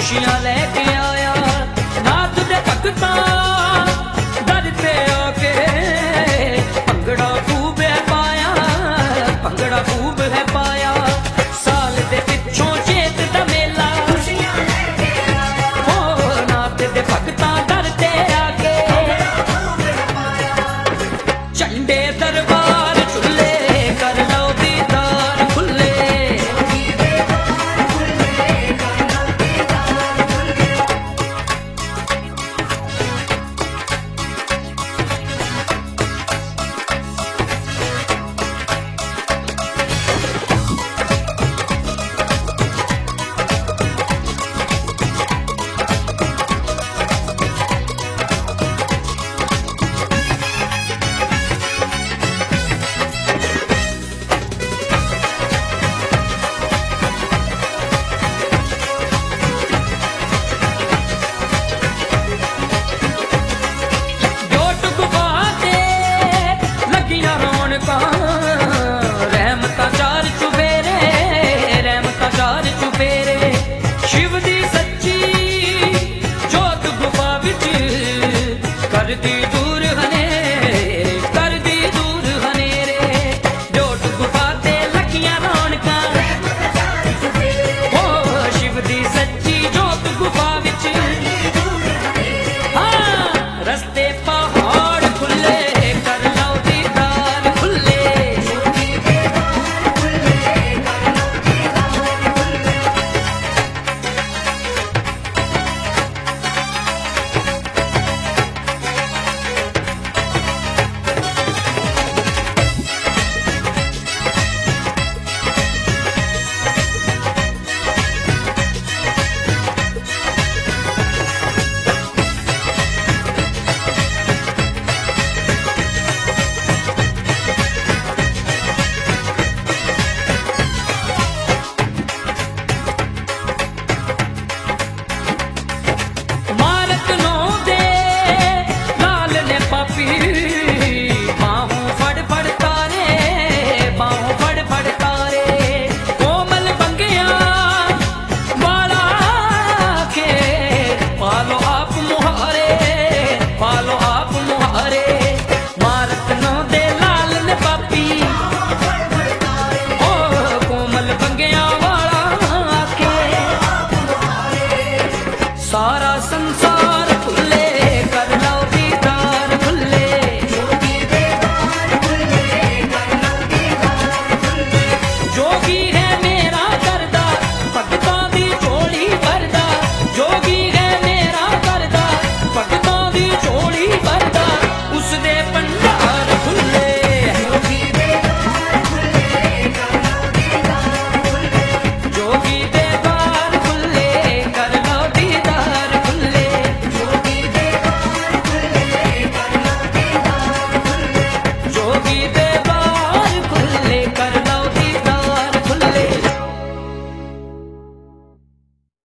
खुशियां लेके आया नाथ दे भगता दर ते आके भंगड़ा खूब है पाया, भंगड़ा खूब है पाया। साल दे पिछों चेत दा मेला हो नाथ दे भगता दर ते आके झंडे दरबार चुल्ले कर लो दीदार खुले। रहमता चार चुफेरे, रहमता चार चुफेरे। शिव दी सच्ची जोत गुफा विच कर दी दूर हनेरे, कर दी दूर हनेरे। जोत गुफा ते लगियां रौनकां ओ शिव दी सच्ची जोत गुफा विच। हाँ रस्ते पहाड़ खुले कर लो दीदार खुले। सारा संसार खुले कर लो दीदार खुले। जोगी है मेरा करदा भगतां दी झोली भरदा, जोगी है मेरा करदा भगतां दी झोली भरदा। उसदे भंडार खुले जोगी दे बार खुले कर लो दीदार खुले। जोगी दे